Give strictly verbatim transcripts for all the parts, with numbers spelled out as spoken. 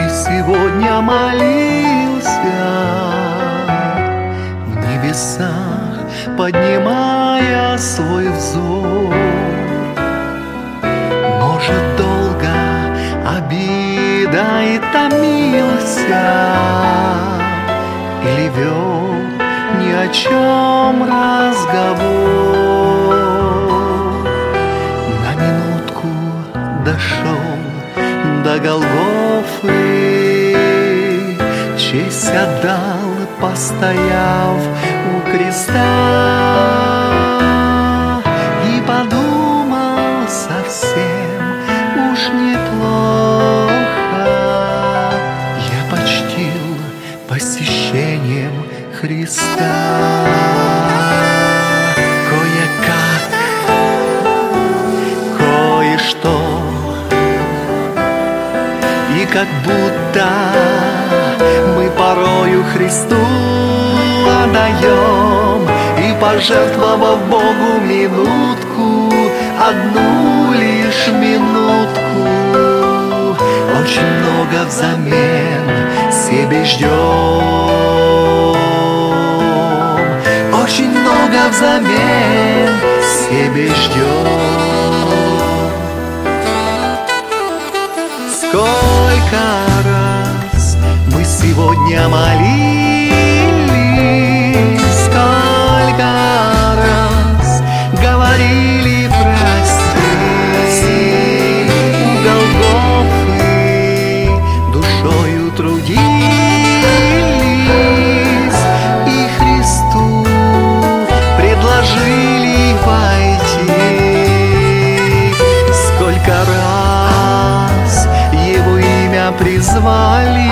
сегодня молился в небесах, поднимая свой взор. Может, долго обида и томился, или вел ни о чем разговор. На минутку дошел до Голгофы, честь отдал, постояв у креста, и подумал совсем уж неплохо. Я почтил посещением Христа. Кое-как, кое-что, и как будто мы порою Христу отдаем, и, пожертвовав Богу минутку, одну лишь минутку, очень много взамен себе ждем. Очень много взамен себе ждем. Сколько раз мы сегодня молились, сколько раз говорили прости. У Голгофы душою трудились, и Христу предложили войти. Сколько раз Его имя призвали,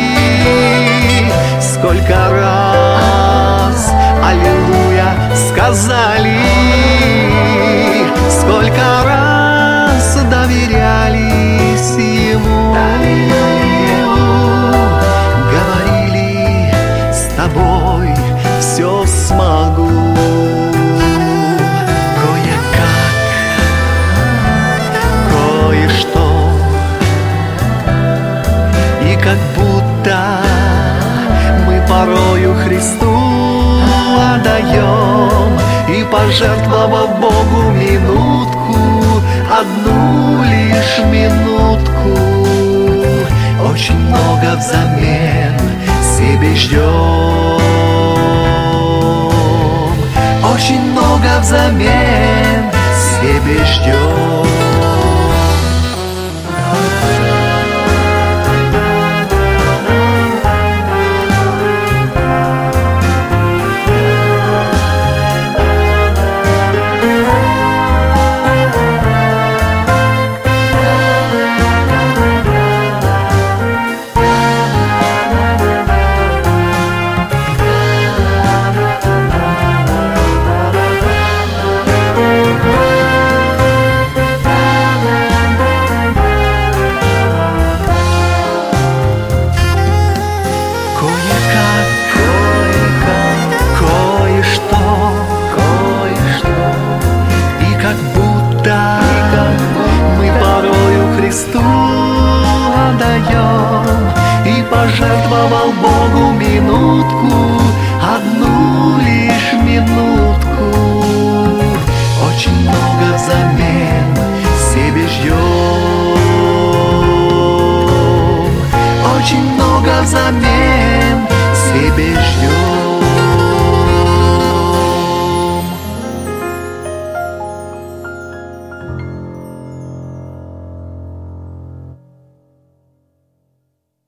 сколько раз аллилуйя сказали, сколько раз доверялись Ему, говорили: с тобой все смогу. Кое-как, кое-что, и как будто мы порою Христу отдаем, и, пожертвовав Богу минутку, одну лишь минутку, очень много взамен себе ждем. Очень много взамен себе ждем. И, пожертвовал Богу минутку, одну лишь минутку, очень много взамен себе ждем. Очень много взамен себе